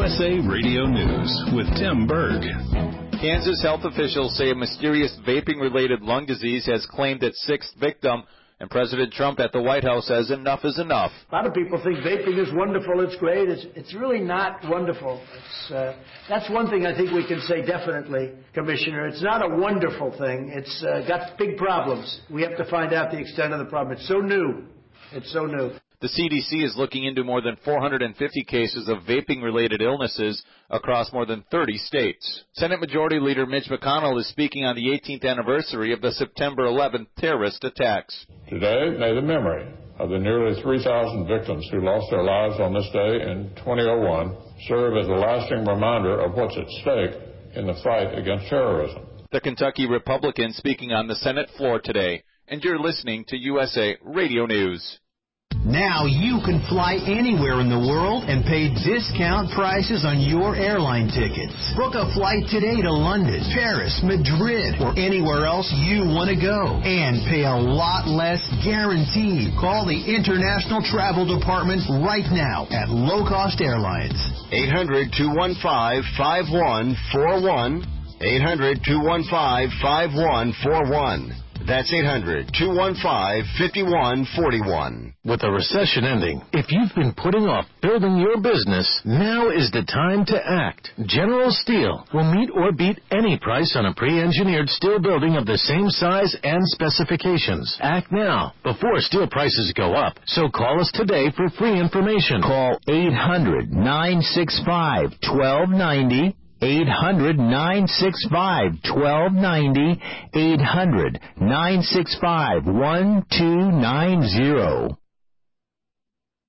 USA Radio News with Tim Berg. Kansas health officials say a mysterious vaping-related lung disease has claimed its sixth victim, and President Trump at the White House says enough is enough. A lot of people think vaping is wonderful, it's great. It's really not wonderful. That's one thing I think we can say definitely, Commissioner. It's not a wonderful thing. It's got big problems. We have to find out the extent of the problem. It's so new. It's so new. The CDC is looking into more than 450 cases of vaping-related illnesses across more than 30 states. Senate Majority Leader Mitch McConnell is speaking on the 18th anniversary of the September 11th terrorist attacks. Today, may the memory of the nearly 3,000 victims who lost their lives on this day in 2001 serve as a lasting reminder of what's at stake in the fight against terrorism. The Kentucky Republican speaking on the Senate floor today, and you're listening to USA Radio News. Now you can fly anywhere in the world and pay discount prices on your airline tickets. Book a flight today to London, Paris, Madrid, or anywhere else you want to go. And pay a lot less guaranteed. Call the International Travel Department right now at Low Cost Airlines. 800-215-5141. 800-215-5141. That's 800-215-5141. With the recession ending, if you've been putting off building your business, now is the time to act. General Steel will meet or beat any price on a pre-engineered steel building of the same size and specifications. Act now, before steel prices go up. So call us today for free information. Call 800-965-1290. 800-965-1290, 800-965-1290.